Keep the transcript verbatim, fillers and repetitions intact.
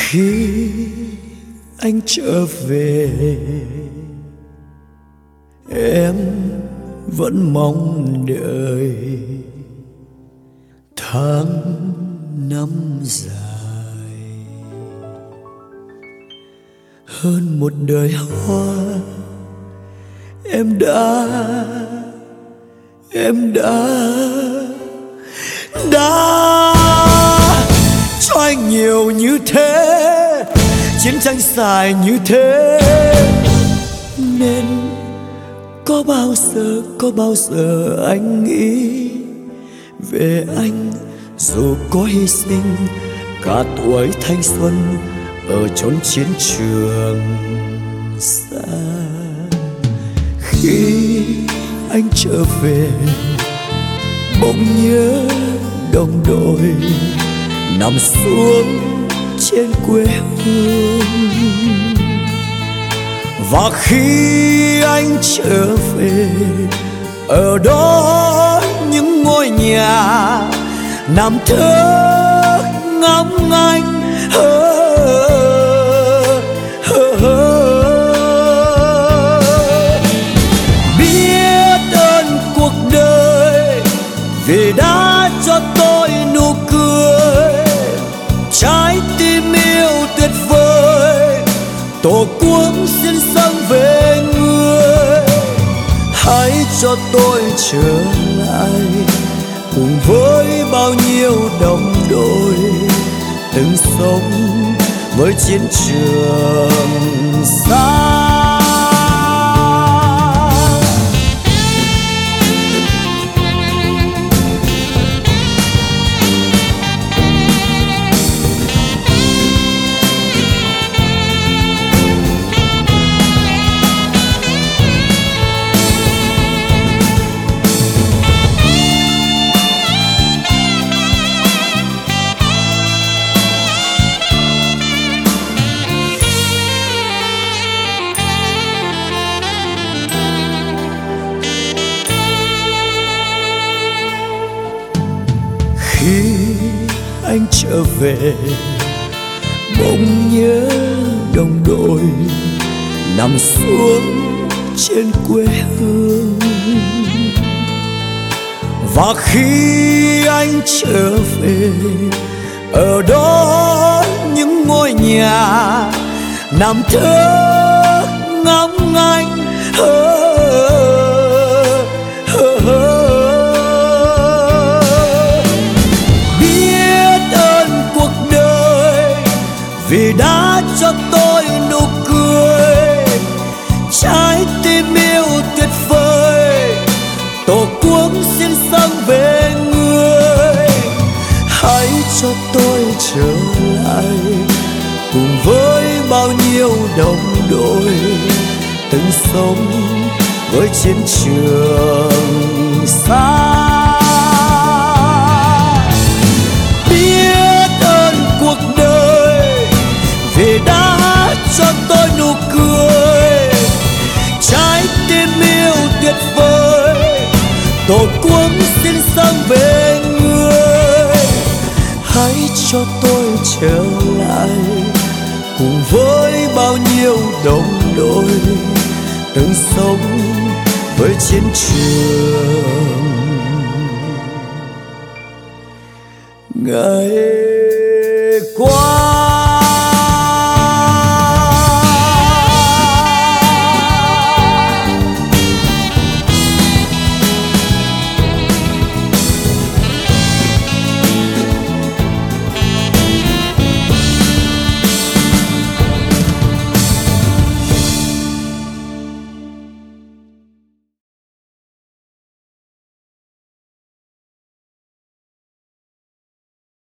Khi anh trở về, em vẫn mong đợi tháng năm dài hơn một đời hoa. Em đã em đã đã cho anh nhiều như thế, chiến tranh dài như thế, nên có bao giờ có bao giờ anh nghĩ về anh, dù có hy sinh cả tuổi thanh xuân ở chốn chiến trường xa. Khi anh trở về, bỗng nhớ đồng đội nằm xuống trên quê hương. Và khi anh trở về, ở đó những ngôi nhà nằm thơ ngắm anh. Hơ, hơ, hơ. Biết ơn cuộc đời vì đã cho tôi nụ cười, trái tim yêu tuyệt vời, tổ quốc xin dâng về người. Hãy cho tôi trở lại cùng với bao nhiêu đồng đội từng sống với chiến trường xa. Khi anh trở về, bỗng nhớ đồng đội nằm xuống trên quê hương. Và khi anh trở về, ở đó những ngôi nhà nằm thơ ngắm anh. Hơ, hơ, hơ. Vì đã cho tôi nụ cười, trái tim yêu tuyệt vời, tổ quốc xin dâng về người. Hãy cho tôi trở lại cùng với bao nhiêu đồng đội từng sống với chiến trường xa. Vì đã cho tôi nụ cười, trái tim yêu tuyệt vời, tổ quốc xin dâng về người. Hãy cho tôi trở lại cùng với bao nhiêu đồng đội từng sống với chiến trường ngày qua.